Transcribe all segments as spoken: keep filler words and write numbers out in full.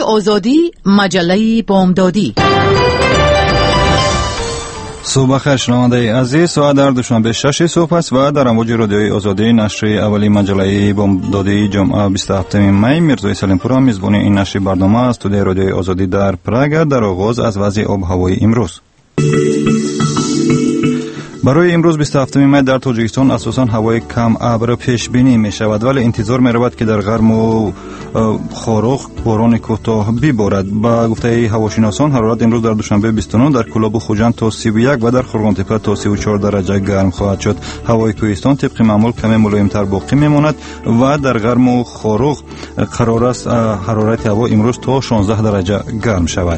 آزادی، مجله بامدادی. صبح خیر شنونده عزیز، ساعت در دوشنبه شش صبح است و در امواج رادیوی آزادی نشر اولی مجله بامدادی جمعه بیست و هفتم می میرزای سلیمپور میزبان این نشر برنامه است. استودیوی رادیوی آزادی در پراگ. در آغاز از وضع آب و هوای امروز. برای امروز بیست و هفتم می در تاجیکستان اساساً هوای کم ابر پیش بینی می شود، ولی انتظار می رود که در غرم و خاروخ باران کوتاه ببارد. با گفته هواشناسان حرارت امروز در دوشنبه بیست و نه در کلاب خوجند تا سی و یک و در خرگان تپه تا سی و چهار درجه گرم خواهد شد. هوای کوهستان طبق معمول کمی ملایم‌تر باقی میماند و در غرم و خاروخ قرار است حرارت هوا امروز تا شانزده درجه گرم شود.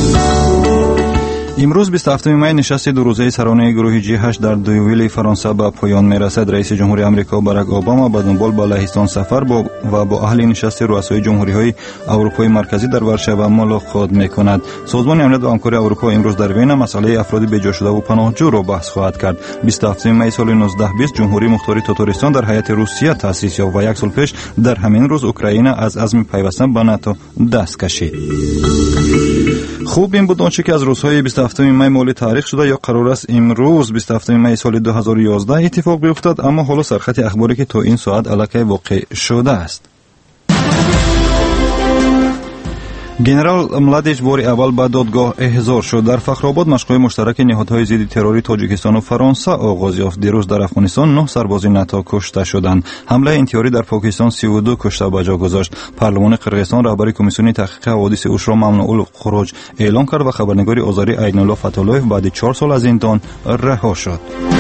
امروز بیست و هفتم می نشست دو روزه سرانه گروه جی هشت در دیویل فرانسه به پایان میرسد. رئیس جمهوری آمریکا باراک اوباما به دنبال به لهستان سفر با و با اهل نشست رؤسای جمهوری‌های اروپای مرکزی در ورشو ملاقات میکند. سازمان امنیت و همکاری اروپا امروز در وین مسئله افراد بجا شده و پناهجو را بحث خواهد کرد. بیست و هفتم می سال نوزده بیست جمهوری مختاری تاتارستان در هیئت روسیه تأسیس یافت و یک سال پیش در همین روز اوکراین از عزم پیوستن به ناتو دست کشید. خوب این بود آنچه که از روزهای بیست و هفتم می مالی تاریخ شده یا قرار است امروز بیست و هفتم می سال دو هزار و یازده اتفاق بیفتد، اما حالا سرخط اخباری که تا این ساعت علاقه واقع شده است. گنرال ملادیچ بار اول به دادگاه احضار شد. در فخرآباد مشق‌های مشترک نهادهای ضد تروری تاجیکستان و فرانسه آغاز یافت. دیروز در افغانستان نه سرباز ناتو کشته شدند. حمله انتحاری در پاکستان سی و دو کشته به جا گذاشت. پارلمان قرقیزستان رهبر کمیسیون تحقیق حوادث اوش را ممنوع الخروج اعلام کرد و خبرنگار آذری عین‌الله فتح‌الله‌یف بعد چهار سال از زندان رها شد.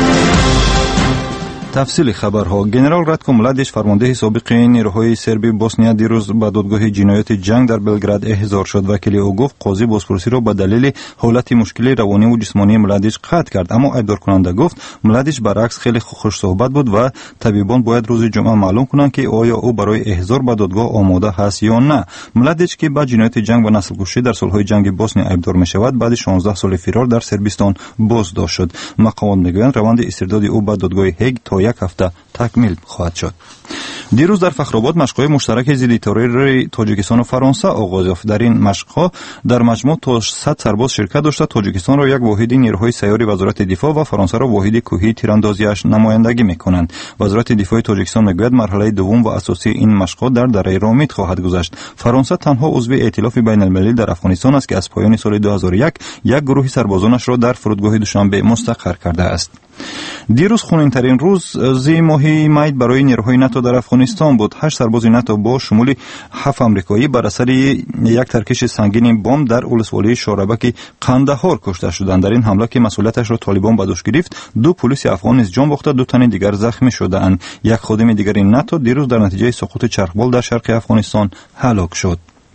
تفصیل خبرها. گنرال راتکو ملادیچ فرمانده سابق نیروهای سربی بوسنیا دیروز به دادگاه جنایات جنگ در بلگراد احضار شد. وکیل او گفت قاضی بازپرسی را به دلیل حالت مشکلی روانی و جسمانی ملادیچ قطع کرد، اما ایبدار کننده گفت ملادیچ برعکس خیلی خوش صحبت بود و طبیبان باید روز جمعه معلوم کنند که آیا او برای احضار به دادگاه آماده هست یا نه. ملادیچ که با جنایات جنگ و نسل‌کشی در سالهای جنگ بوسنیا ایبدار می شود، بعد شانزده سال فرار در سربستان بازداشت شد. مقامات میگویند روند استرداد او به دادگاه هگ تا یک هفته تکمیل خواهد شد. دیروز در فخرآباد مشق‌های مشترک ضد تروری تاجیکستان و فرانسه آغاز یافت. در این مشق‌ها در مجموع تا صد سرباز شرکت داشته. تاجیکستان را یک واحد نیروهای سیاری وزارت دفاع و فرانسه را واحد کوهی تیراندازیش نمایندگی می‌کنند. وزارت دفاع تاجیکستان میگوید مرحله دوم و اساسی این مشق‌ها در دره رامید خواهد گذشت. فرانسه تنها عضو ائتلاف بین‌المللی در افغانستان است که از پایان سال دو هزار و یک یک گروه سربازانش را در فرودگاه دوشنبه مستقر کرده است. دیروز خونین‌ترین روز زی ماهی می برای نیروهای ناتو در افغانستان بود. هشت سرباز ناتو با شمول هفت آمریکایی بر اثر یک ترکش سنگین بمب در ولسوالی شورابک قندهار کشته شدند. در این حمله که مسئولیتش را طالبان به دوش گرفت، دو پلیس افغان نیز جان باخته، دو تن دیگر زخمی شدند. یک خادم دیگر ناتو دیروز در نتیجه سقوط چرخبال در شرق افغانستان هلاک شد.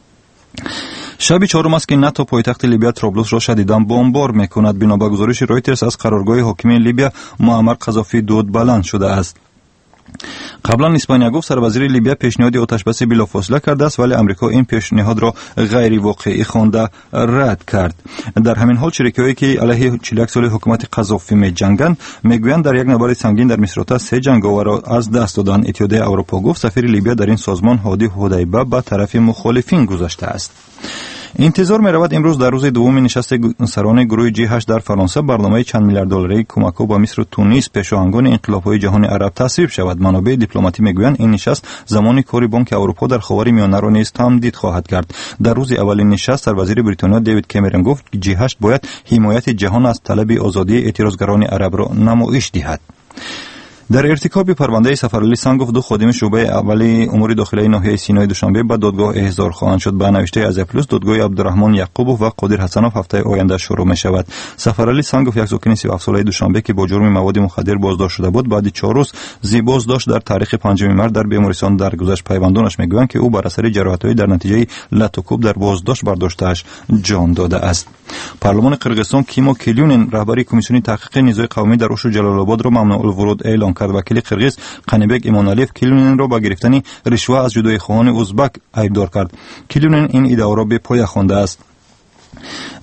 شب چهارم است که ناتو پایتخت لیبیا طرابلس را شدیداً بمبار می‌کند. بنا به گزارش رویترز از قرارگاه حاکم لیبیا معمر قذافی دود بلند شده است. قبلا اسپانیا گفت سروزیر لیبیا پیشنهاد آتش‌بس بلافاصله کرده است، ولی امریکا این پیشنهاد را غیر واقعی خوانده رد کرد. در همین حال شریکایی که علیه چهل و یک سال حکومت قذافی می‌جنگند میگویند در یک نبرد سنگین در مصراته سه جنگاور را از دست دادند. اتحادیه اروپا گفت سفیر لیبیا در این سازمان هادی حدیبه به طرف مخالفین گذاشته است. انتظار می رود امروز در روز دوم نشست سران گروه جی هشت در فرانسه برنامه چند میلیارد دلاری کمک‌ها به مصر و تونس پیشاهنگان انقلاب‌های جهان عرب تصویب شود. منابع دیپلماتی میگویند این نشست زمان کار بانک اروپا در خاورمیانه را نیز تمدید خواهد کرد. در روز اولین نشست سروزیر بریتانیا دیوید کامرون گفت جی هشت باید حمایت جهان از طلب آزادی اعتراضگران عرب را نمایش دهد. در ارتکاب پرونده سفرعلی سنگوف دو خادم شعبه اولی امور داخلی ناحیه سینای دوشنبه به دادگاه احضار خواهند شد. به نوشته از پلوس دادگاه عبدالرحمن یعقوبوف و قادر حسنوف هفته آینده شروع می شود. سفرعلی سنگوف یک ساکن سی و هفت ساله دوشنبه که با جرم مواد مخدر بازداشت شده بود، بعد چهار روز زی بازداشت در تاریخ پنجم مارس در بیمارستان درگذشت. پیوندانش میگویند که او بر اثر جراحت‌های در نتیجه لطوکوب در بازداشت برداشته‌اش جان داده است. پارلمان قرقیزستان کیمو کلیونین رهبری کمیسیون تحقیق نیروی قومی در اوش و جلال آباد را ممنوع الورود اعلام کرد. وکیل قرقیز قنیبک ایمانالیف کلیونین را با گرفتن رشوه از جدای خواهان ازبک ایبدار کرد. کلیونین این ادعا را به پایه خوانده است.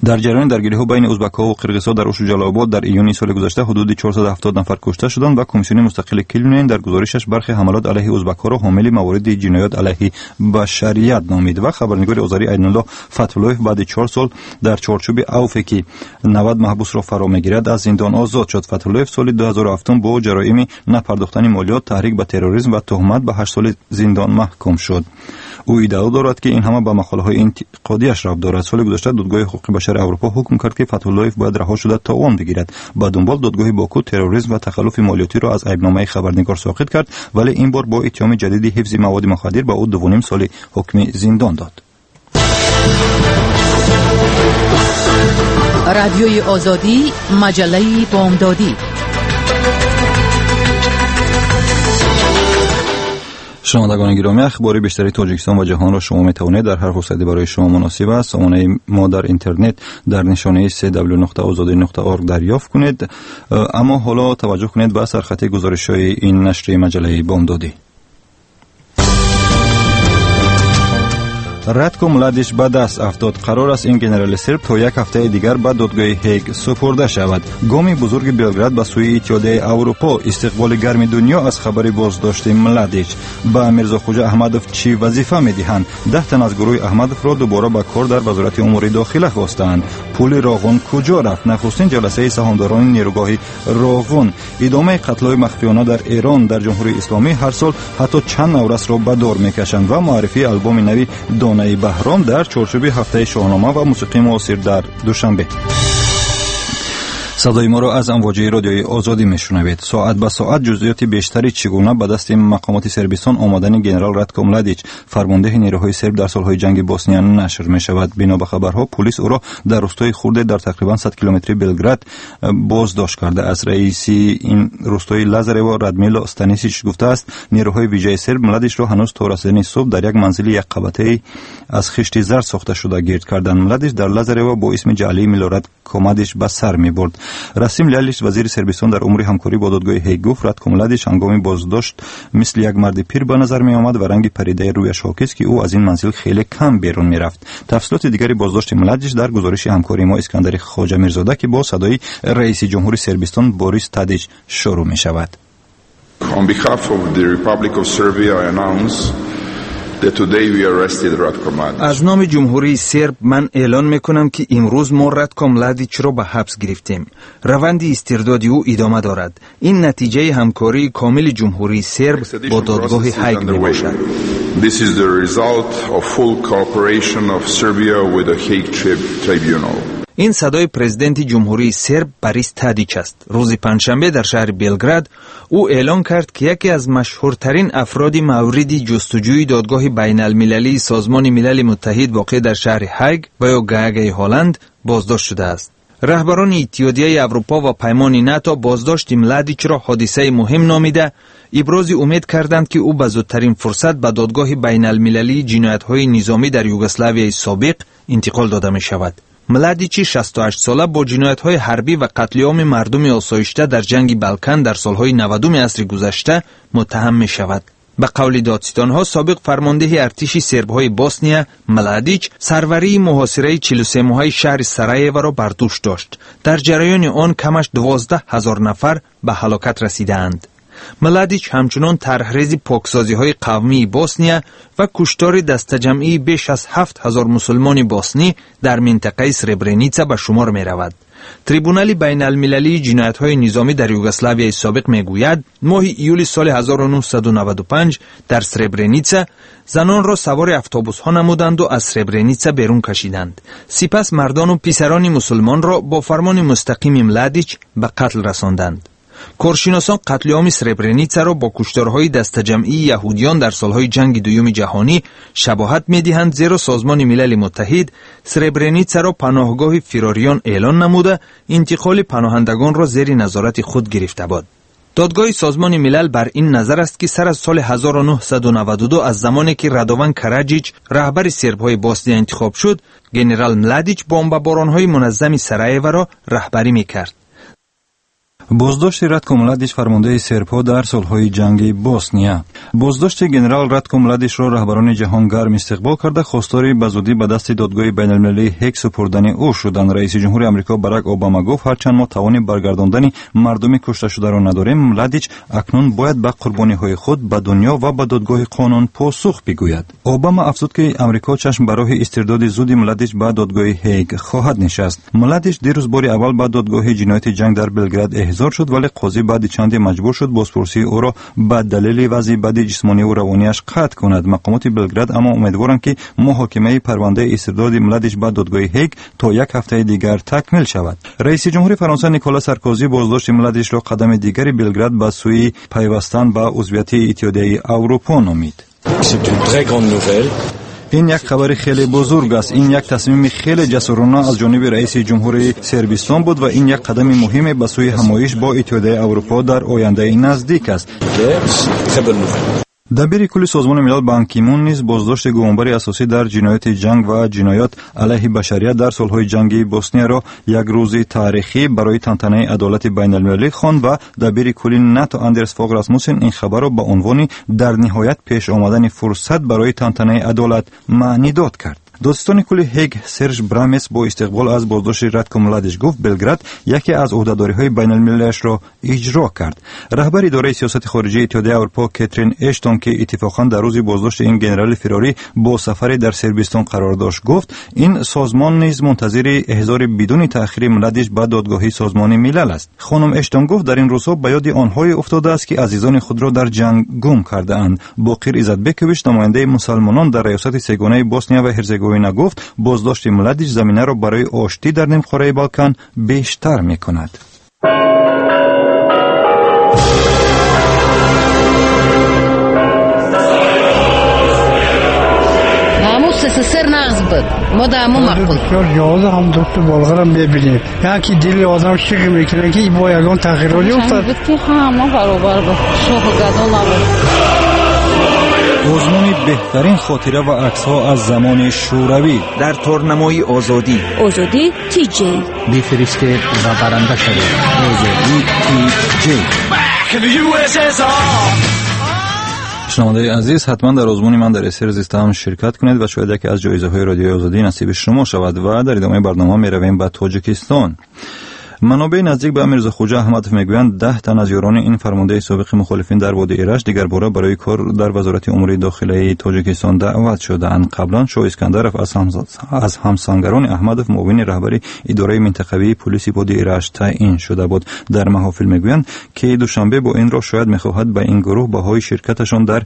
در جریان درگیری‌ها بین ازبک‌ها و قرغیزها در اوشو جلال‌آباد در ایون سال گذشته حدود چهارصد و هفتاد نفر کشته شدند و کمیسیون مستقل کلینین در گزارشش برخی حملات علیه ازبک‌ها را حامل موارد جنایات علیه بشریت نامید و خبرنگار آذری عیدالله فتح‌اللهیف بعد چهار سال در چارچوب عفوی که نود محبوس را فرا می‌گیرد از زندان آزاد شد. فتح‌اللهیف سال دو هزار و هفت با جرایم نپرداختن مالیات، تحریک به تروریسم و تهمت به هشت سال زندان محکوم شد. او ادعا دارد که این همه به مقاله‌های انتقادیش ربط دارد. سال گذشته دادگاه حقوق بشر اروپا حکم کرد که فتح‌اللهیف باید رها شده تا وام بگیرد. با دنبال دادگاه باکو تروریسم و تخلف مالیاتی را از عیبنامه خبرنگار ساقط کرد، ولی این بار با اتهام جدید حفظ مواد مخدر به او دو و نیم سال حکم زندان داد. رادیوی آزادی، مجله بامدادی. شنوندگان گرامی، اخبار بیشتری تاجیکستان و جهان را شما میتوانید در هر فرصتی برای شما مناسب است سامانه ما در اینترنت در نشانه سه دبلیو نقطه آزادی نقطه اورگ دریافت کنید. اما حالا توجه کنید به سرخط گزارش‌های این نشر مجله بامدادی. رادکو ملادیچ به دست افتاد. قرار است این گنرال سرب تا یک هفته دیگر به دادگاه هیگ سپرده شود. گامی بزرگ بلگراد به سوی اتحادیه اروپا، استقبال گرم دنیا از خبر بازداشت ملادیچ. به میرزاخوجا احمدوف چی وظیفه میدهند؟ ده تن از گروه احمدوف را دوباره به کار در وزارت امور داخله خواستند. پول راغون کجا رفت؟ نخستین جلسه سهامداران نیروگاه راغون. ادامه قتل‌های مخفیانه در ایران. در جمهوری اسلامی هر سال حتی چند نورس را به دار میکشند و معرفی آلبوم نوی دانه بهرام در چارچوب هفته شاهنامه و موسیقی معاصر در دوشنبه. صدای ما را از امواجه رادیوی آزادی میشنوید. ساعت به ساعت جزئیات بیشتری چگونه به دست مقامات سربستان آمدن گنرال رادکو ملادیچ فرمانده نیروهای سرب در سالهای جنگ بوسنیا نشر می شود. بنا به خبرها پلیس او را در روستای خورده در تقریبا صد کیلومتری بلگراد بازداشت کرده است. رئیس این روستای لازارو رادمیلا استانیسیچ گفته است نیروهای ویژه سرب ملادیچ را هنوز تا رسیدن صبح در یک منزل یک قبطه از خشت زرد ساخته شده گرد کردند. ملادیچ در لازارو با اسم جعلی میلوراد کومادیچ به سر میبرد. راسیم لیالیچ وزیر سربستان در امور همکاری با دادگاه هیگ گفت رادکو ملادیچ هنگام بازداشت مثل یک مرد پیر به نظر می آمد و رنگ پریده رویش حاکی است که او از این منزل خیلی کم بیرون می رفت. تفصیلات دیگری بازداشت ملادیچ در گزارش همکاری ما اسکندر خواجه میرزاده که با صدای رئیس جمهوری سربستان بوریس تادیچ شروع می شود. On behalf of the Republic of Serbia I announce that today we arrested Ratko Mladic. از نام جمهوری سرب من اعلان میکنم که امروز ما رادکو ملادیچ را به حبس گرفتیم. روند استرداد او ادامه دارد. این نتیجه همکاری کامل جمهوری سرب با دادگاه هیگ میباشد. This is the result of full cooperation of Serbia with the Hague Tribunal. این صدای پرزیدنت جمهوری سرب بوریس تادیچ است. روز پنجشنبه در شهر بلگراد او اعلان کرد که یکی از مشهورترین افراد مورد جستجوی دادگاه بین المللی سازمان ملل متحد واقع در شهر هیگ و یا گاگ هلند بازداشت شده است. رهبران اتحادیه اروپا و پیمان ناتو بازداشت ملادیچ را حادثه مهم نامیده ابراز امید کردند که او به زودترین فرصت به دادگاه بین المللی جنایت‌های نظامی در یوگسلاویای سابق انتقال داده می شود. ملادیچ شصت و هشت ساله با جنایت‌های حربی و قتل عام مردم آسایشته در جنگ بالکان در سالهای نود عصر گذشته متهم می شود. به قول دادستان‌ها سابق فرمانده ارتش سرب‌های بوسنیا ملادیچ سروری محاصره چهل و سه ماهه شهر سرایو را بر دوش داشت. در جریان آن کمش دوازده هزار نفر به هلاکت رسیدند. ملادیچ همچنان طرحریز پاکسازی‌های قومی بوسنیا و کشتار دسته‌جمعی بیش از هفت هزار مسلمان بوسنی در منطقه سربرنیتسا به شمار می‌رود. تریبونال بین المللی جنایت‌های نظامی در یوگسلاویای سابق میگوید ماه ایول سال هزار و نهصد و نود و پنج در سربرنیتسا زنان را سوار اتوبوس‌ها نمودند و از سربرنیتسا بیرون کشیدند. سپس مردان و پسران مسلمان را با فرمان مستقیم ملادیچ به قتل رساندند. کارشناسان قتل عام سربرنیتسا را با کشتارهای دسته‌جمعی یهودیان در سالهای جنگ دوم جهانی شباهت می‌دهند، زیرا سازمان ملل متحد سربرنیتسا را پناهگاه فراریان اعلان نموده انتقال پناهندگان را زیر نظارت خود گرفته بود. دادگاه سازمان ملل بر این نظر است که سر از سال هزار و نهصد و نود و دو از زمانی که رادوان کراجیچ رهبر سرب‌های بوسنیا انتخاب شد، گنرال ملادیچ بمباران‌های منظم سرایو را رهبری می‌کرد. بازداشت راتکو ملادیچ فرمانده سرپا در سالهای جنگی بوسنیا. بازداشت گنرال راتکو ملادیچ را رهبران جهان گرم استقبال کرده خواستار به زودی به دست دادگاه بین‌المللی هگ سپردن او شدند. رئیس جمهور آمریکا باراک اوباما گفت هرچند ما توان برگرداندن مردم کشته شده را نداریم، ملادیچ اکنون باید به قربانی‌های خود به دنیا و به دادگاه قانون پاسخ بگوید. اوباما افزود که آمریکا چشم به راه استرداد زود ملادیچ به دادگاه هگ خواهد نشست. ملادیچ دیروز بار اول به دادگاه جنایت جنگ در بلگراد احضار شد، ولی قاضی بعد چندی مجبور شد بازپرسی او را به دلیل وضع بد جسمانی و روانیش قطع کند. مقامات بلگراد اما امیدوارند که محاکمه پرونده استرداد ملادیچ به دادگاه هگ تا یک هفته دیگر تکمیل شود. رئیس جمهور فرانسه نیکولا سارکوزی بازداشت ملادیچ را قدم دیگری بلگراد به سوی پیوستن به عضویت اتحادیه اروپا نامید. این یک خبر خیلی بزرگ است. این یک تصمیم خیلی جسورانه از جانب رئیس جمهور صربستان بود و این یک قدم مهم به سوی همایش با اتحادیه اروپا در آینده نزدیک است. دبیر کل سازمان ملل بان کی مون نیز بازداشت گوانبر اساسی در جنایت جنگ و جنایات علیه بشریت در سالهای جنگی بوسنیا را یک روز تاریخی برای تنطنه عدالت بین المللی خواند و دبیر کل ناتو اندرس فوگ راسموسن این خبر را با عنوان در نهایت پیش آمدن فرصت برای تنطنه عدالت معنی داد کرد. دادستان کل هگ سرژ برامس با استقبال از بازداشت راتکو ملادیچ گفت بلگراد یکی از عهدهداری‌های بین‌المللی‌اش را اجرا کرد. رهبر اداره سیاست خارجی اتحادیه اروپا کاترین اشتون که اتفاقاً در روز بازداشت این گنرال فراری با سفری در صربستان قرار داشت گفت این سازمان نیز منتظر احضار بدون تأخیر ملادیچ به دادگاه سازمان ملل است. خانم اشتون گفت در این روزها به یاد آنهای افتاده است که عزیزان خود را در جنگ گم کرده اند. باقر ایزدبکویچ نماینده مسلمانان در ریاست سگانه بوسنیا و هرزگوینه گفت بازداشت ملادیچ زمینه را برای آشتی در نیمکره بالکان بیشتر می‌کند. سر نقض بود ما در همون مقبول بسیار جالب هم دوست بالغرم ببینید یکی دل آدم شکل میکنه که با یگان تغییراتی افتاد بود که همه برابر بود شوخ و گدان نبود. آزمون بهترین خاطره و عکس‌ها از زمان شوروی در تورنمای آزادی آزادی تی جی بفرسته و برنده شده. آزادی تی جی. شنوندگان عزیز حتما در آزمون من در اسیر زیستم شرکت کنید و شاید یکی از جایزه‌های رادیوی آزادی نصیب شما شود. و در ادامه برنامه می‌رویم به تاجیکستان. منابع نزدیک به میرزاخوجا احمدوف میگویند ده تن از یاران این فرمانده سابق مخالفین در وادی ایرج دیگر باره برای کار در وزارت امور داخلی تاجیکستان دعوت شدند. قبلا شاه اسکندرف از هم از همسانگران احمدوف معاون رهبری اداره منطقوی پلیس وادی ایرج تعیین شده بود. در محافل میگویند که دوشنبه با این را شاید میخواهد به این گروه بهای شرکتشان در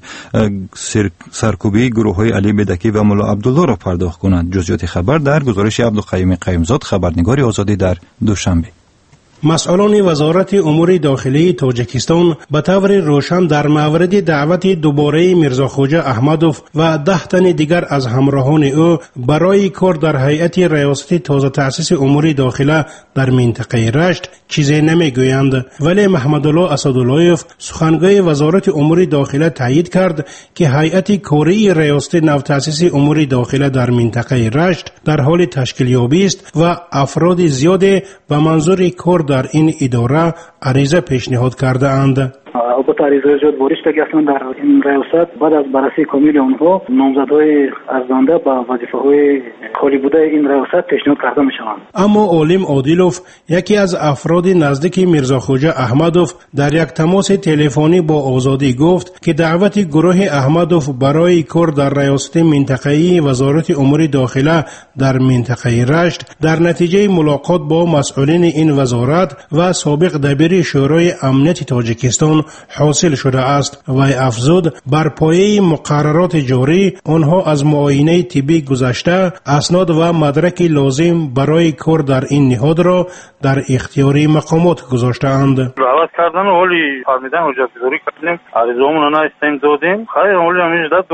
سرکوبی گروه‌های علی بدکی و ملا عبدالله را پرداخت کند. جزئیات خبر در گزارش عبدالقیوم قیومزاد خبرنگار آزادی در دوشنبه. مسئولان وزارت امور داخلی تاجیکستان به طور روشن در مورد دعوت دوباره میرزاخوجا احمدوف و ده تن دیگر از همراهان او برای کار در هیئت ریاست تازه تأسیس امور داخله در منطقه رشت چیزی نمیگویند، ولی محمدالله اسداللهیف سخنگوی وزارت امور داخله تایید کرد که هیئت کاری ریاست نو تأسیس امور داخله در منطقه رشت در حال تشکیل یابی است و افراد زیادی به منظور کار در این اداره عریضه پیشنهاد کرده اند. البته عریضه زیاد بارش که اصلا در این ریاست بعد از بررسی کامل آنها نامزدهای ارزنده به وظیفه‌های خالی بوده این ریاست پیشنهاد کرده میشوند. اما عالم عادلوف یکی از افراد نزدیک میرزاخوجا احمدوف در یک تماس تلفنی با آزادی گفت که دعوت گروه احمدوف برای کار در ریاست منطقه‌ای وزارت امور داخله در منطقه رشت در نتیجه ملاقات با مسئولین این وزارت و سابق دبیر شورای امنیت تاجیکستان حاصل شده است و افزود بر پایه مقررات جاری آنها از معاینه طبی گذشته اسناد و مدرک لازم برای کار در این نهاد را در اختیار مقامات گذاشته‌اند. دعوت کردن ولی فهمیدن حجت گذاری کردیم عریضه‌مون را استیم دادیم خیر ولی همین جدت داریم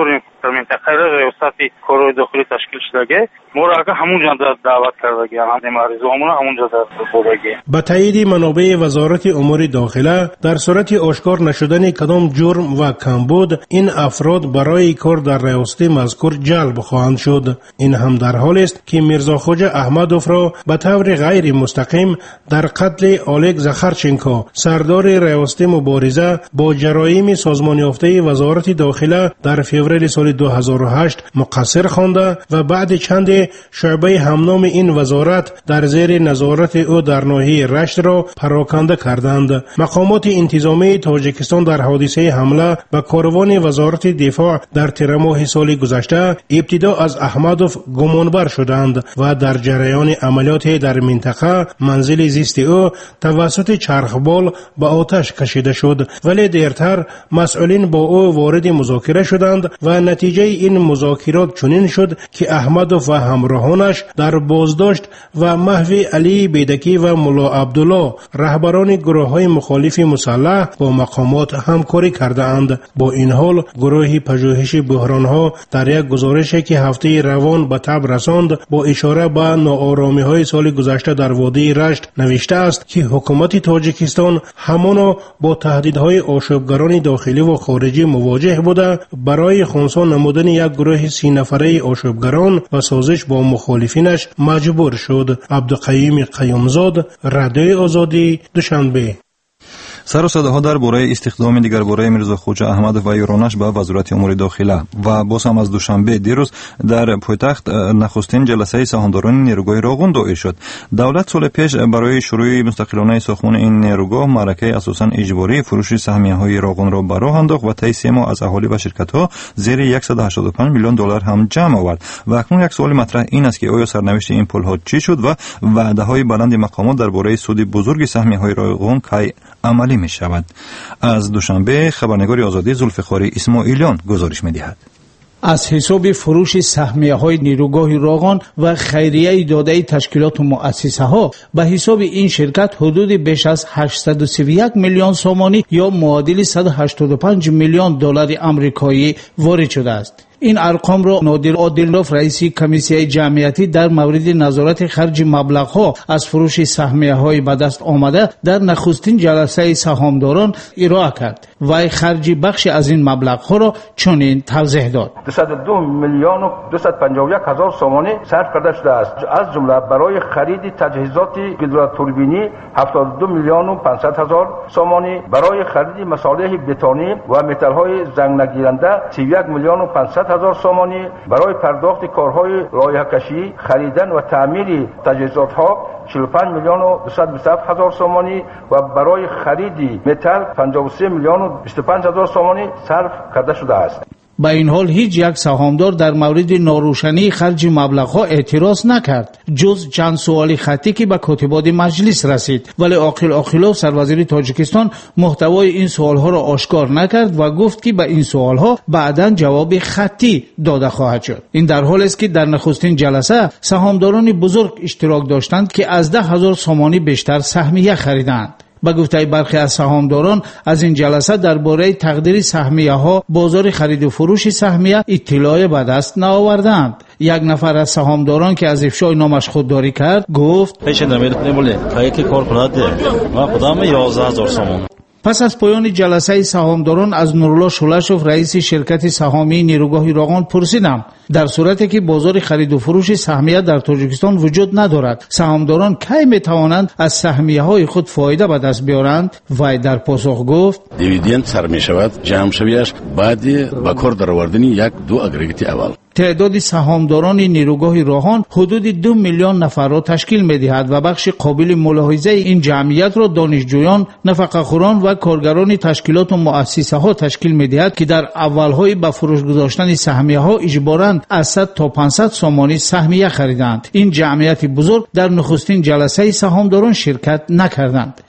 در منطقه ریاست کارهای داخلی تشکیل شده ما را اگر همونجا دعوت کرده همه عریضه‌مون همونجا بودگی. با تایید منابع وزارت امور داخله در صورت آشکار نشدن کدام جرم و کمبود این افراد برای کار در ریاست مذکور جلب خواهند شد. این هم در حال است که میرزاخوجا احمدوف را به طور غیر مستقیم در قتل اولگ زخرچنکو سردار ریاست مبارزه با جرایم سازمان یافته وزارت داخله در فوریه سال دو هزار و هشت مقصر خوانده و بعد چند شعبه همنام این وزارت در زیر نظارت او در ناحیه رشت را پراکنده کردند. مقامات انتظامی تاجیکستان در حادثه حمله به کاروان وزارت دفاع در تیر ماه سال گذشته ابتدا از احمدوف گمانبر شدند و در جریان عملیات در منطقه منزل زیست او توسط چرخبال به آتش کشیده شد، ولی دیرتر مسئولین با او وارد مذاکره شدند و نتیجه این مذاکرات چنین شد که احمدوف و همراهانش در بازداشت و محو علی بیدکی و ملا عبدالله رهبران گروه‌های مخالف مسلح با مقامات همکاری کردند. با این حال گروه پژوهش بحران‌ها در یک گزارشی که هفته روان به تب رساند با اشاره به ناآرامی‌های سال گذشته در وادی رشت نوشته است که حکومت تاجیکستان همانا با تهدیدهای آشوبگران داخلی و خارجی مواجه بوده برای خنثی نمودن یک گروه سی نفره آشوبگران و سازش با مخالفینش مجبور شد. عبدالقیوم قیومزاد، رادیوی آزادی، دوشنبه. سر و صداها در باره استخدام دیگر باره میرزاخوجا احمدوف و یارانش به وزارت امور داخله و باز هم از دوشنبه دیروز در پایتخت نخستین جلسه سهامداران نیروگاه راغون دایر شد. دولت سال پیش برای شروع مستقلانه ساختمان این نیروگاه معرکه اساساً اجباری فروش سهمیه‌های راغون را به راه انداخت و طی سه ماه از اهالی و شرکت‌ها زیر صد و هشتاد و پنج میلیون دلار هم جمع آورد. و اکنون یک سوال مطرح این است که آیا سرنوشت این پل‌ها چی شد و وعده‌های بلند مقامات درباره سود بزرگ سهمیه‌های راغون کی عملی می شود؟ از دوشنبه خبرنگار آزادی ذوالفقار اسماعیلیان گزارش می دهد. از حساب فروش سهمیه های نیروگاه راغون و خیریه داده تشکیلات و مؤسسه ها به حساب این شرکت حدود بیش از هشتصد و سی و یک میلیون سومانی یا معادل صد و هشتاد و پنج میلیون دلار آمریکایی وارد شده است. این ارقام را نادر عادلوف رئیس کمیسیون جمعیتی در مورد نظارت خرج مبلغ‌ها از فروش سهمیه‌های به دست آمده در نخستین جلسه سهامداران ارائه کرد. وی خرج بخش از این مبلغ‌ها را چنین توضیح داد: دویست و دو میلیون و دویست و پنجاه و یک هزار سومانی صرف کرده شده است. از جمله برای خرید تجهیزات گیدراتوربینی هفتاد و دو میلیون و پانصد هزار سومانی، برای خرید مصالح بتونی و متال‌های زنگ نگیرنده سی و یک میلیون و پانصد هزار سومانی، برای پرداخت کارهای رایحه‌کشی، خریدن و تعمیر تجهیزات‌ها چهل و پنج میلیون و دویست و بیست و هفت هزار سومانی و برای خرید متال پنجاه و سه میلیون و بیست و پنج هزار سومانی صرف کرده شده است. با این حال هیچ یک سهامدار در مورد ناروشنی خرج مبلغ‌ها اعتراض نکرد جز چند سوال خطی که به کاتبات مجلس رسید، ولی عاقل عاقلوف سروزیر تاجیکستان محتوای این سوال‌ها را آشکار نکرد و گفت که به این سوال‌ها بعداً جواب خطی داده خواهد شد. این در حالی است که در نخستین جلسه سهامداران بزرگ اشتراک داشتند که از ده هزار سومانی بیشتر سهمیه خریدند. با گفته برخی از سهامداران از این جلسه درباره تقدیر سهمیه ها بازار خرید و فروش سهمیه اطلاع به دست نآوردند. یک نفر از سهامداران که از افشای نامش خودداری کرد گفت: پیش نمیاد نمیله که کار کنند ما خودم یازده هزار سومان. پس از پایان جلسه سهامداران از نورالله شولشوف رئیس شرکت سهامی نیروگاه راغون پرسیدم در صورتی که بازار خرید و فروش سهمیه در تاجیکستان وجود ندارد سهامداران کی میتوانند از سهمیه های خود فایده به دست بیارند؟ وی در پاسخ گفت: دیویدند سر می شود جمع شویش بعد به کار درآوردن یک دو اگریگیت اول. تعداد سهامداران نیروگاه راغون حدود دو میلیون نفر را تشکیل می‌دهد و بخش قابل ملاحظه این جمعیت را دانشجویان، نفقه‌خوران و کارگران تشکیلات و مؤسسه‌ها تشکیل می‌دهد که در اول‌های به فروش گذاشتن سهمیه‌ها اجباراً از صد تا پانصد سومانی سهمیه خریدند. این جمعیت بزرگ در نخستین جلسه سهامداران شرکت نکردند.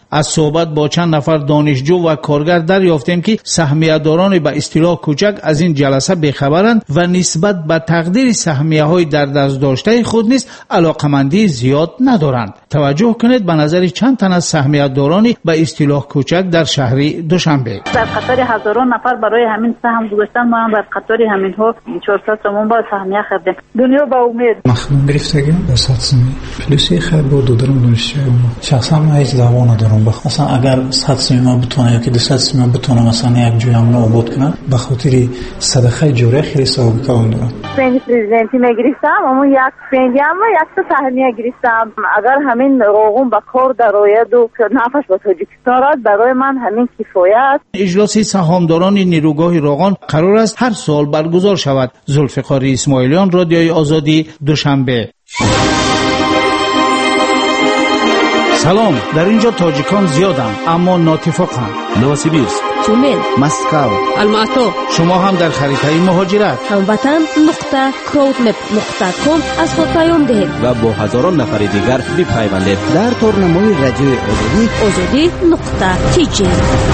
از صحبت با چند نفر دانشجو و کارگر دریافتیم که سهمیه‌داران به اصطلاح کوچک از این جلسه بیخبرند و نسبت به تقدیر سهمیه‌های در دست داشته خود نیز علاقمندی زیاد ندارند. توجه کنید به نظر چند تن از سهمیه‌داران به اصطلاح کوچک در شهر دوشنبه. در قطار هزاران نفر برای همین سهم گذاشتن، ما هم در قطار همین ها چهارصد تومان با سهمیه خریدیم. دنیا با امید مخمون گرفتگیم به صد سهمیه پلوسی خرید بود دادم دانشجو شخصا من هیچ دعوا ندارم. مثلا اگر صد سهمیه بتونه یا که دویست سهمیه بتونه مثلا یک جای هم آباد کنه به خاطر صدقه جاریه خیلی ثواب کار داره. سهمیه پرزیدنتی میگرفتم اما یک سهمیه اما یک سهمیه گرفتم. اگر همین رقم با کار درآید و نفعش با تاجیکستان را برای من همین کفایت. اجلاس سهامداران نیروگاه روغان قرار است هر سال برگزار شود. ذوالفقار اسماعیلیان، رادیوی آزادی، دوشنبه. سلام، در اینجا تاجیکان زیادند اما ناتفاقند. نوسیبیرسک، تومن، مسکو، الماتو. شما هم در خریطه مهاجرت هموطن نقطه کراودمپ نقطه کام از خود پیام دهید و با هزاران نفر دیگر بپیوندید در تورنمای رادیوی آزادی آزادی نقطه تی جی.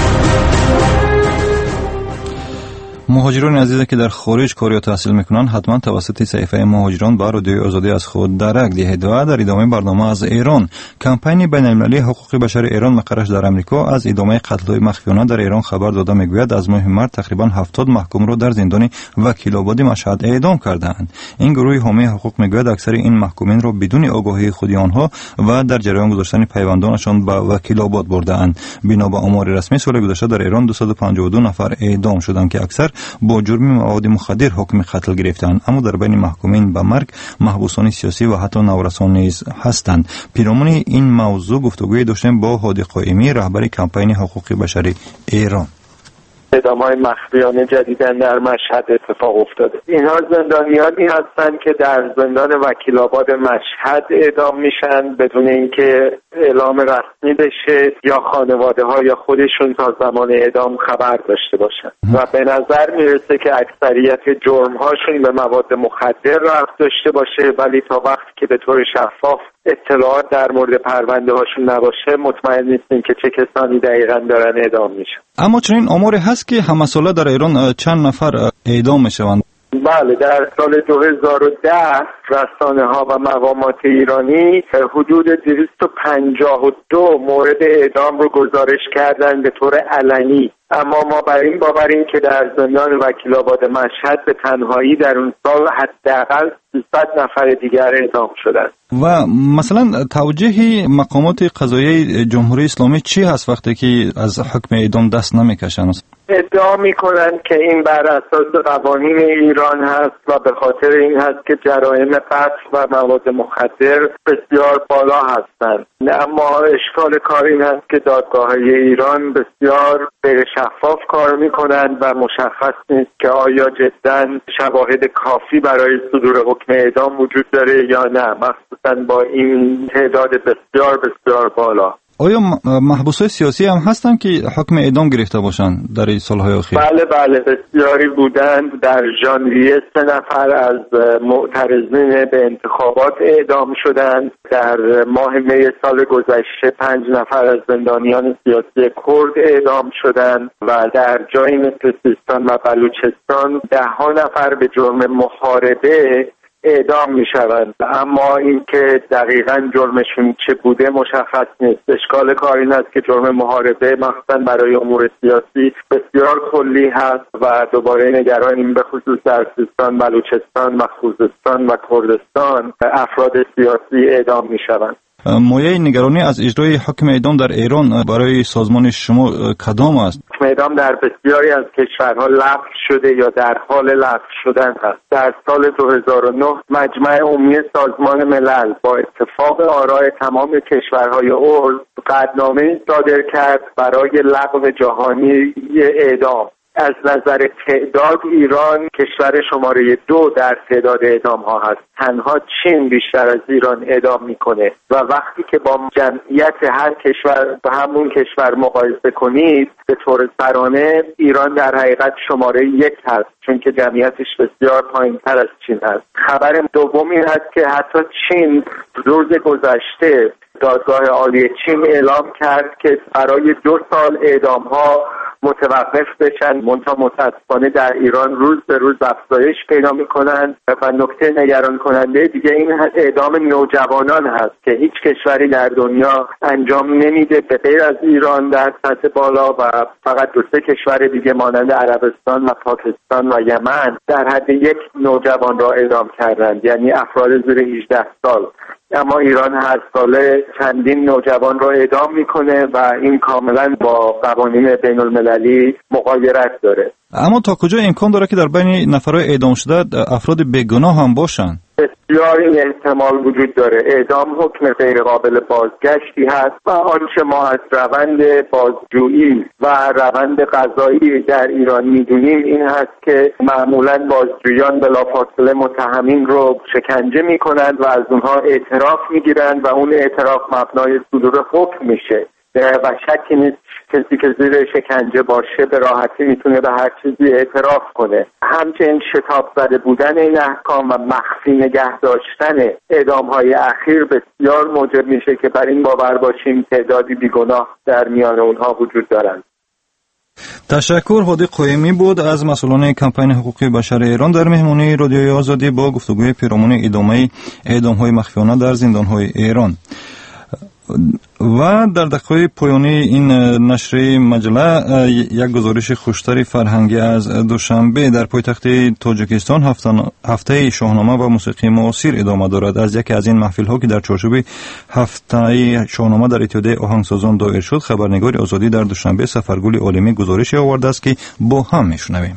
مهاجران عزیزی که در خارج کار یا تحصیل میکنند حتما توسط صفحه مهاجران با رادیوی آزادی از خود درک دهید. و در ادامه برنامه از ایران، کمپین بین‌المللی حقوق بشر ایران مقرش در امریکا از ادامه قتل‌های مخفیانه در ایران خبر داده میگوید از ماه مارس تقریبا هفتاد محکوم را در زندان وکیل آباد مشهد اعدام کردند. این گروه حامی حقوق میگوید اکثر این محکومین را بدون آگاهی خود آنها و در جریان گذاشتن پیوندانشان به وکیل آباد برده‌اند. بنا به آمار رسمی سال گذشته در ایران دویست و پنجاه و دو نفر اعدام شدند که اکثر با جرم مواد مخدر حکم قتل گرفتند، اما در بین محکومین به مرگ محبوسان سیاسی و حتی نورسان نیز هستند. پیرامون این موضوع گفتگوی داشتیم با هادی قائمی، رهبر کمپین حقوق بشری ایران. اعدام‌های مخفیانه جدیداً در مشهد اتفاق افتاده. اینها زندانیانی هستند که در زندان وکیل آباد مشهد اعدام میشن بدون اینکه اعلام رسمی بشه یا خانواده‌ها یا خودشون تا زمان اعدام خبر داشته باشن و به نظر میرسه که اکثریت جرم‌هاشون به مواد مخدر ربط داشته باشه، ولی تا وقتی که به طور شفاف اطلاعات در مورد پرونده هاشون نباشه مطمئن نیستیم که چه کسانی دقیقاً دارن اعدام میشن. اما چنین آماری هست که همه ساله در ایران چند نفر اعدام میشوند؟ بله، در سال دو هزار و ده رسانه ها و مقامات ایرانی حدود دویست و پنجاه و دو مورد اعدام رو گزارش کردن به طور علنی، اما ما بر این باوریم که در زندان وکیل آباد مشهد به تنهایی در اون سال حداقل سیصد نفر دیگر اعدام شدن. و مثلا توجیه مقامات قضاییه جمهوری اسلامی چی هست وقتی که از حکم اعدام دست نمیکشن؟ ادعا میکنن که این بر اساس قوانین ایران هست و به خاطر این هست که جرایم قتل و مواد مخدر بسیار بالا هستند. اما اشکال کار این هست که دادگاه‌های ایران بسیار غیر شفاف کار میکنند و مشخص نیست که آیا جداً شواهد کافی برای صدور حکم اعدام وجود داره یا نه، مخصوصاً با این تعداد بسیار بسیار بالا. آیا محبوسای سیاسی هم هستن که حکم اعدام گرفته باشن در این سالهای اخیر؟ بله بله بسیاری بودند. در ژانویه سه نفر از معترضین به انتخابات اعدام شدند. در ماه می سال گذشته پنج نفر از زندانیان سیاسی کرد اعدام شدند و در جایی مثل سیستان و بلوچستان ده ها نفر به جرم محاربه اعدام می شوند، اما اینکه دقیقاً جرمشون چه بوده مشخص نیست. اشکال کار این است که جرم محاربه مخصوصاً برای امور سیاسی بسیار کلی هست و دوباره نگرانیم به خصوص در سیستان، بلوچستان و خوزستان و کردستان افراد سیاسی اعدام می شوند. مایه نگرانی از اجرای حکم اعدام در ایران برای سازمان شما کدام است؟ حکم اعدام در بسیاری از کشورها لغو شده یا در حال لغو شدن است. در سال دو هزار و نه مجمع عمومی سازمان ملل با اتفاق آراء تمام کشورهای عضو قطعنامه‌ای صادر کرد برای لغو جهانی اعدام. از نظر تعداد ایران کشور شماره دو در تعداد اعدام ها هست. تنها چین بیشتر از ایران اعدام میکنه و وقتی که با جمعیت هر کشور و همون کشور مقایسه کنید به طور سرانه ایران در حقیقت شماره یک هست، چون که جمعیتش بسیار پایین تر از چین هست. خبر دوم این هست که حتی چین روز گذشته دادگاه عالی چین اعلام کرد که برای دو سال اعدام‌ها متوقف بشن. منتها متاسفانه در ایران روز به روز افزایش پیدا میکنند و نکته نگران کننده دیگه این اعدام نوجوانان هست که هیچ کشوری در دنیا انجام نمیده به غیر از ایران در سطح بالا و فقط دو سه کشور دیگه مانند عربستان و پاکستان و یمن در حد یک نوجوان را اعدام کردند، یعنی افراد زیر هجده سال. اما ایران هر ساله چندین نوجوان را اعدام میکنه و این کاملا با قوانین بین المللی مغایرت داره. اما تا کجا امکان داره که در بین نفرای اعدام شده افراد بیگناه هم باشن؟ بسیار این احتمال وجود داره. اعدام حکم غیر قابل بازگشتی هست و آنچه ما از روند بازجویی و روند قضایی در ایران میدونیم این هست که معمولا بازجویان بلافاصله متهمین رو شکنجه میکنند و از اونها اعتراف میگیرند و اون اعتراف مبنای صدور حکم میشه و شکی نیست کسی که زیر شکنجه باشه به راحتی میتونه به هر چیزی اعتراف کنه. همچنین شتاب زده بودن این احکام و مخفی نگه داشتن اعدام‌های اخیر بسیار موجب میشه که بر این باور باشیم تعدادی بیگناه در میان اونها وجود دارند. تشکر. هادی قایمی بود از مسئولان کمپین حقوق بشر ایران در مهمانی رادیوی آزادی با گفتگوی پیرامون ادامه اعدام‌های مخفیانه در زندان‌های ایران. و در دقایق پایانی این نشریه مجله یک گزارش خوشتری فرهنگی از دوشنبه در پایتخت تاجیکستان هفته شاهنامه و موسیقی معاصر ادامه دارد. از یکی از این محفل‌ها که در چارچوب هفته شاهنامه در اتحادیه آهنگسازان دایر شد، خبرنگار آزادی در دوشنبه سفرگل عالمی گزارشی آورده است که با هم میشنویم.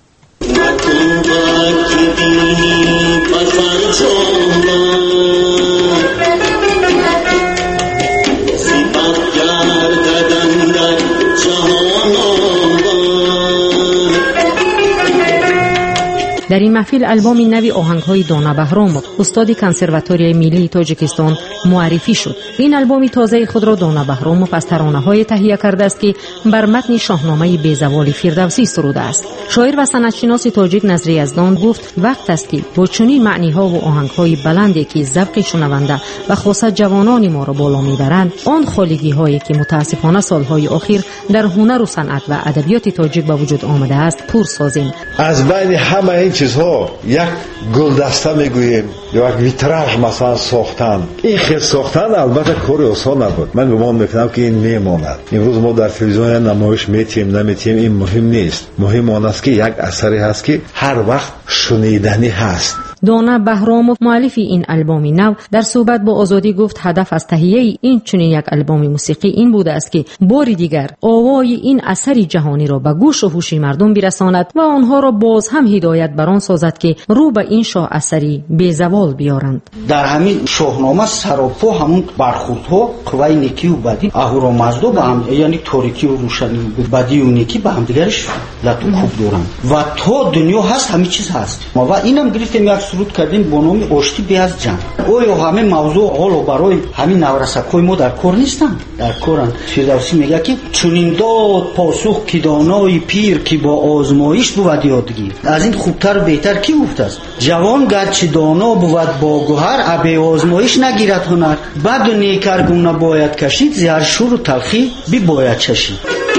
در این محفل البوم نوی آهنگ‌های دانا بهرام استاد کنسرواتوری ملی تاجیکستان معرفی شد. این البوم تازه خود را دانا بهرام پس ترانه‌های تهیه کرده است که بر متن شاهنامه بیزوال فردوسی سروده است. شاعر و سندشناس تاجیک نظری یزدان گفت وقت است که با چنین معنی‌ها و آهنگ‌های بلندی که ذوق شنونده و خاصه جوانان ما را بالا می‌برند، آن خالگی‌هایی که متأسفانه سال‌های اخیر در هنر و صنعت و ادبیات تاجیک به وجود آمده است پر سازیم. از بین همه این چیزها یک گلدسته میگوییم یا یک ویتراژ مثلا ساختن. این خیلی ساختن البته کار آسان نبود. من گمان میکنم که این میماند. امروز ما در تلویزیون نمایش میتیم نمیتیم این مهم نیست. مهم آن است که یک اثری هست که هر وقت شنیدنی هست. دانا بهرام مؤلف این البوم نو در صحبت با آزادی گفت هدف از تهیه این چنین یک البوم موسیقی این بوده است که بار دیگر آوای این اثری جهانی را به گوش و هوش مردم برساند و آنها را باز هم هدایت بر آن سازد که رو به این شاه اثری بی‌زوال بیارند. در همین شاهنامه سراپا همون برخوردها قوای نیکی و بدی اهورامزدا با هم، یعنی تاریکی و روشنی و بدی و نیکی به هم دیگرش لطف خوب دارند و تا دنیا هست همین چیز هست. ما و اینم گرفتیم یک سرود کردیم با نام آشتی بی از جنگ. اویا همه موضوع حالا برای همین نورسکای ما در کار نیستن، در کارن. فردوسی میگه که چنین داد پاسخ که دانای پیر که با آزمایش بود یادگیر. از این خوبتر و بهتر کی گفته است؟ جوان گرچه دانا بود با گوهر ابی آزمایش نگیرد هنر. بد و نیکر گم نباید کشید زهر شور و تلخی بی باید چشید.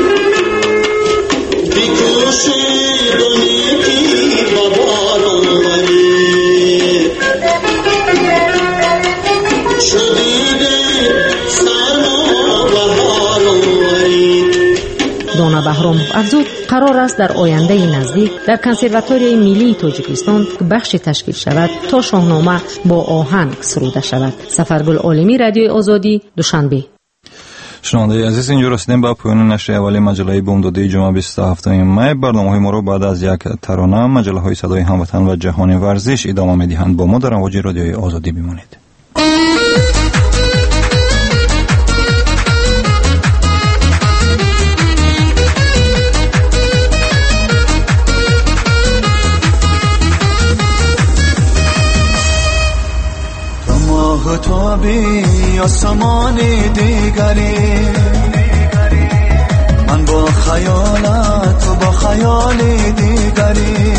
دانا بهرام افزود قرار است در آینده نزدیک در کنسرواتوری ملی تاجیکستان بخش تشکیل شود تا شاهنامه با آهنگ سروده شود. سفرگل عالمی رادیوی آزادی دوشنبه. شنونده عزیز، اینجا رسیدیم به پایان نشر اولی مجله بامدادی جمعه بیست و هفتم می. برنامه‌های ما را بعد از یک ترانه مجله‌های صدای هموطن و جهان ورزش ادامه می‌دهند. با ما در امواج رادیوی آزادی بمانید. تو بی آسمان دیگری، من با خیالت و با خیال دیگری،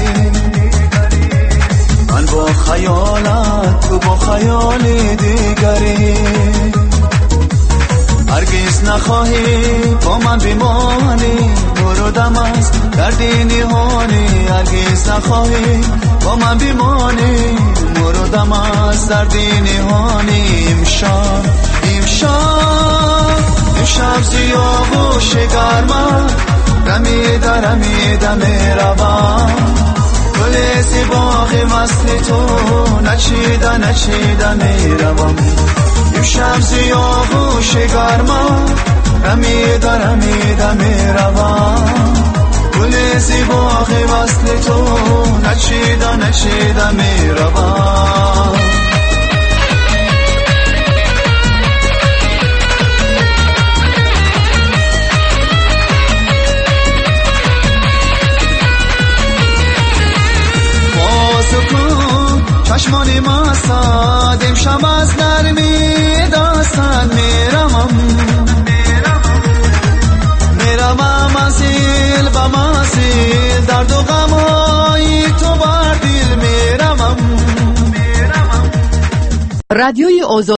من با خیالت و با خیال دیگری. نخواهی با من بمانی مرودم است در دینیهانی هرگز نخواهی با من بمانی مرودم است در دینیهانی امشب امشب امشب زیاوش گرمم رمیده رمیده میروم گل زیباغ مثل تو نچیده نچیده میروم امشب زیاوش گرمم رمیده رمیده میروم گل زیباغ مثل تو نچیده نچیده میروم چشمانی مساد امشب از نرمی داستان میرمم میرمم ازیل و مزیل درد و غمای تو بر دل میرمم رادیوی آزاد